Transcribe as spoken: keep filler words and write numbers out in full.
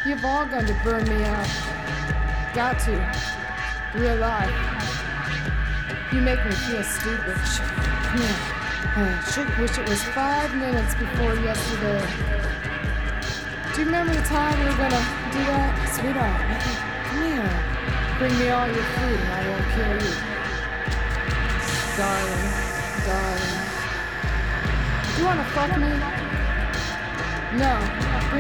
You've all got to burn me out. Got to. Real life. You make me feel stupid. Come here. I wish it was five minutes before yesterday. Do you remember the time we were gonna do that? Sweetheart, come here. Bring me all your food and I won't kill you. Darling, darling. You wanna fuck me? No.